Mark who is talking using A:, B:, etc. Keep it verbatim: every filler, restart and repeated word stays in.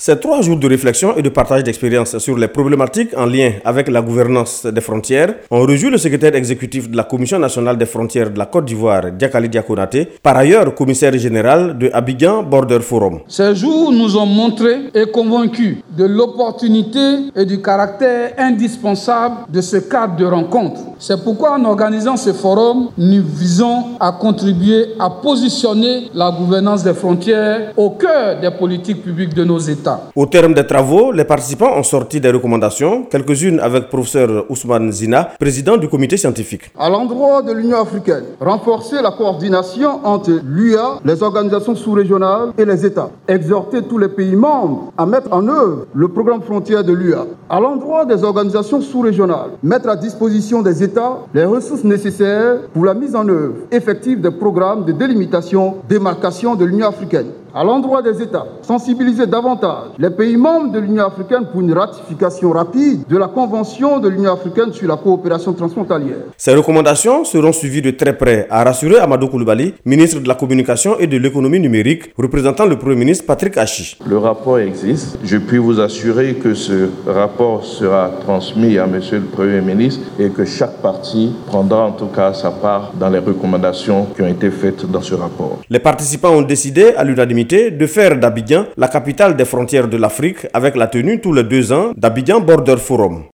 A: Ces trois jours de réflexion et de partage d'expériences sur les problématiques en lien avec la gouvernance des frontières ont réjoui le secrétaire exécutif de la Commission nationale des frontières de la Côte d'Ivoire, Diakali Dia Konaté, par ailleurs commissaire général de Abidjan Border Forum.
B: Ces jours nous ont montré et convaincus de l'opportunité et du caractère indispensable de ce cadre de rencontre. C'est pourquoi en organisant ce forum, nous visons à contribuer à positionner la gouvernance des frontières au cœur des politiques publiques de nos États.
A: Au terme des travaux, les participants ont sorti des recommandations, quelques-unes avec professeur Ousmane Zina, président du comité scientifique.
C: À l'endroit de l'Union africaine, renforcer la coordination entre l'U A, les organisations sous-régionales et les États. Exhorter tous les pays membres à mettre en œuvre le programme frontière de l'U A. À l'endroit des organisations sous-régionales, mettre à disposition des États les ressources nécessaires pour la mise en œuvre effective des programmes de délimitation, démarcation de l'Union africaine. À l'endroit des États, sensibiliser davantage les pays membres de l'Union africaine pour une ratification rapide de la Convention de l'Union africaine sur la coopération transfrontalière.
A: Ces recommandations seront suivies de très près, a rassuré Amadou Koulibaly, ministre de la Communication et de l'Économie numérique, représentant le Premier ministre Patrick Achi.
D: Le rapport existe. Je puis vous assurer que ce rapport sera transmis à Monsieur le Premier ministre et que chaque parti prendra en tout cas sa part dans les recommandations qui ont été faites dans ce rapport.
A: Les participants ont décidé à l'unanimité de faire d'Abidjan la capitale des frontières de l'Afrique avec la tenue tous les deux ans d'Abidjan Border Forum.